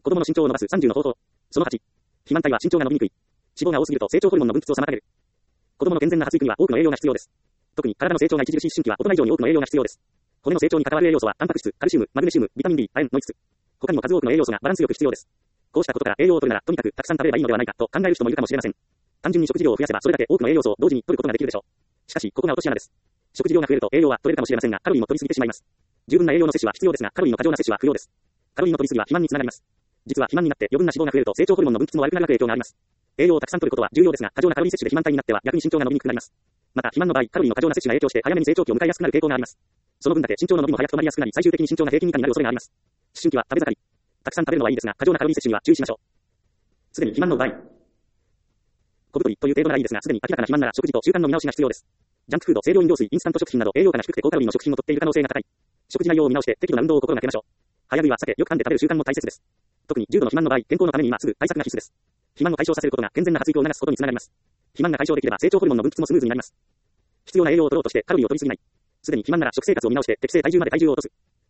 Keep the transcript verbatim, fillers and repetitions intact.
子供の身長を伸ばすさんじゅうの方法。そのはち。肥満体は身長が伸びにくい。脂肪が多すぎると成長ホルモンの分泌を妨げる。子供の健全な発育には多くの栄養が必要です。特に体の成長が著しい思春期は大人以上に多くの栄養が必要です。骨の成長に関わる栄養素はタンパク質、カルシウム、マグネシウム、ビタミン B、亜鉛のいつつ。他にも数多くの栄養素がバランスよく必要です。こうしたことから栄養を取るならとにかくたくさん食べればいいのではないかと考える人もいるかもしれません。単純に食事量を増やせばそれだけ多くの栄養素を同時に取ることができるでしょう。しかしここが落とし穴です。食事量が増えると栄養は取れるかもしれませんがカロリーも取りすぎてしまいます。十分な栄養の摂取は必要ですがカロリーの過剰な摂取は不要です。カロリーの取りすぎは肥満につながります。実は肥満になって余分な脂肪が増えると成長ホルモンの分泌も悪くなる影響があります。栄養をたくさん取ることは重要ですが過剰なカロリー摂取で肥満体になっては逆に身長が伸びにくくなります。また肥満の場合カロリーの過剰な摂取が影響して早めに成長期を迎えやすくなる傾向があります。その分だけ身長の伸びも早く止まりやすくなり最終的に身長が平均以下になる恐れがあります。思春期は食べ盛り。たくさん食べるのはいいですが過剰なカロリー摂取には注意しましょう。すでに肥満の場合、小太りという程度ならいいですがすでに明らかな肥満なら食事と習慣の見直しが必要です。ジャンクフード、清涼飲料水、インスタント食品など栄養価が低くて高カロリーの食品を取っている可能性が高い。食事内容を見直して適度な運動を心がけましょう。早食いは避けよく噛んで食べる習慣も大切です。特に重度の肥満の場合、健康のために今すぐ対策が必須です。肥満を解消させることが健全な発育を促すことにつながります。肥満が解消できれば成長ホルモンの分泌もスムーズになります。必要な栄養を取ろうとしてカロリーを取りすぎない。すでに肥満なら食生活を見直して適正体重まで体重を落とす。